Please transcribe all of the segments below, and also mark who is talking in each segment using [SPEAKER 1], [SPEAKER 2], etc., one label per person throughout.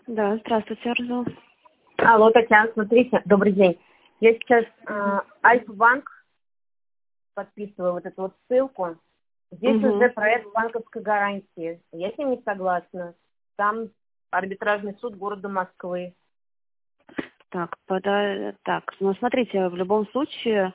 [SPEAKER 1] Да, здравствуйте, Арзу.
[SPEAKER 2] Алло, Татьяна, смотрите, добрый день. Я сейчас Альфа-банк подписываю вот эту вот ссылку. Здесь уже проект банковской гарантии. Я с ним не согласна. Там арбитражный суд города Москвы.
[SPEAKER 1] Так, ну смотрите, в любом случае,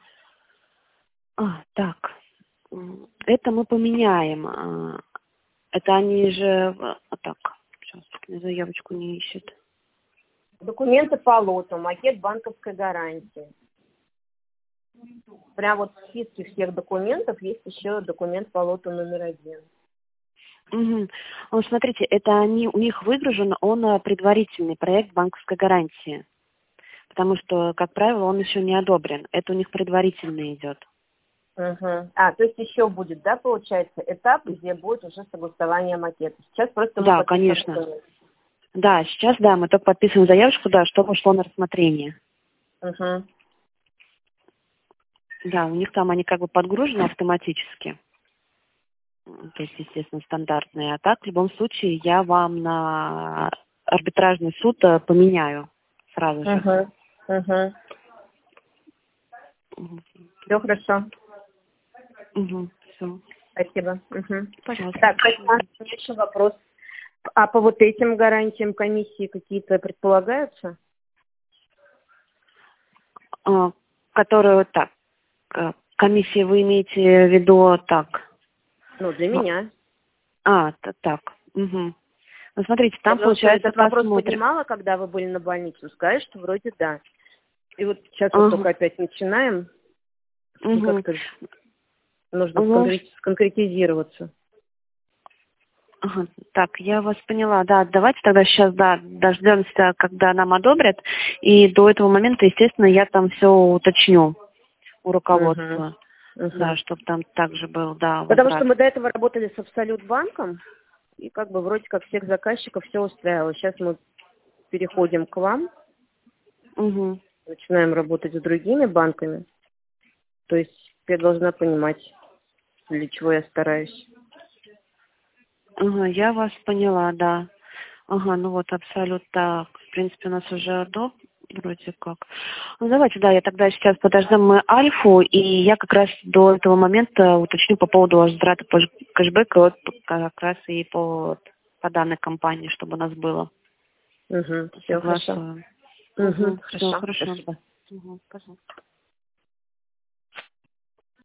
[SPEAKER 1] это мы поменяем. Это они же, сейчас, заявочку не ищет.
[SPEAKER 2] Документы по лоту, макет банковской гарантии. Прям вот в списке всех документов есть еще документ по лоту №1.
[SPEAKER 1] Ну, смотрите, это у них выгружен, он предварительный проект банковской гарантии. Потому что, как правило, он еще не одобрен. Это у них предварительно идет.
[SPEAKER 2] То есть еще будет, да, получается, этап, где будет уже согласование макета. Сейчас просто мы
[SPEAKER 1] Да, конечно. Да, сейчас, да, мы только подписываем заявочку, да, чтобы шло на рассмотрение. Да, у них там они как бы подгружены автоматически. То есть, естественно, стандартные. А так, в любом случае, я вам на арбитражный суд поменяю сразу же.
[SPEAKER 2] Все хорошо.
[SPEAKER 1] Все.
[SPEAKER 2] Спасибо.
[SPEAKER 1] Пожалуйста.
[SPEAKER 2] Так, у меня еще вопрос. А по вот этим гарантиям комиссии какие-то предполагаются?
[SPEAKER 1] Которую, так, комиссии вы имеете в виду так?
[SPEAKER 2] Ну, для меня.
[SPEAKER 1] Так. Ну, смотрите, там,
[SPEAKER 2] Потому что
[SPEAKER 1] получается,
[SPEAKER 2] этот вопрос
[SPEAKER 1] посмотрим.
[SPEAKER 2] поднимала, когда вы были на больнице. Сказали, что вроде да. И вот сейчас вот только опять начинаем. Как-то нужно сконкретизироваться.
[SPEAKER 1] Так, я вас поняла. Да, давайте тогда сейчас, дождемся, когда нам одобрят. И до этого момента, естественно, я там все уточню у руководства. Да, чтобы там также был, да, возврат.
[SPEAKER 2] Потому что мы до этого работали с Абсолют-банком, и как бы вроде как всех заказчиков все устраивало. Сейчас мы переходим к вам, начинаем работать с другими банками. То есть я должна понимать, для чего я стараюсь.
[SPEAKER 1] Я вас поняла, да. Ну вот Абсолют, так, в принципе, у нас уже вроде как. Ну, давайте, да, я тогда сейчас подождем мы Альфу, и я как раз до этого момента уточню по поводу возврата кэшбэка, вот как раз и по данной компании, чтобы у нас было.
[SPEAKER 2] Все хорошо.
[SPEAKER 1] Все хорошо.
[SPEAKER 2] Спасибо.
[SPEAKER 1] Пожалуйста.